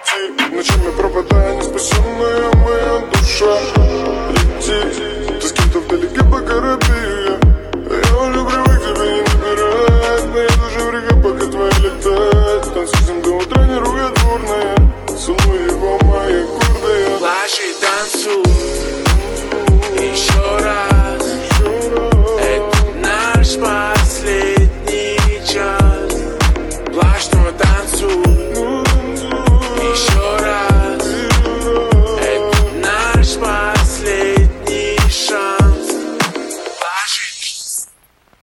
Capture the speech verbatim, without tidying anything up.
уйти. Ночами пропадая, неспасенная моя душа. Лети, ты с кем-то вдалеке по Карибу. Я уже привык тебя не набирать. Моя душа в реке, пока твоя летает. Танцуй с ним до утра, не ругай дворная. Целуй его, моя гордая. Плачь и танцуй.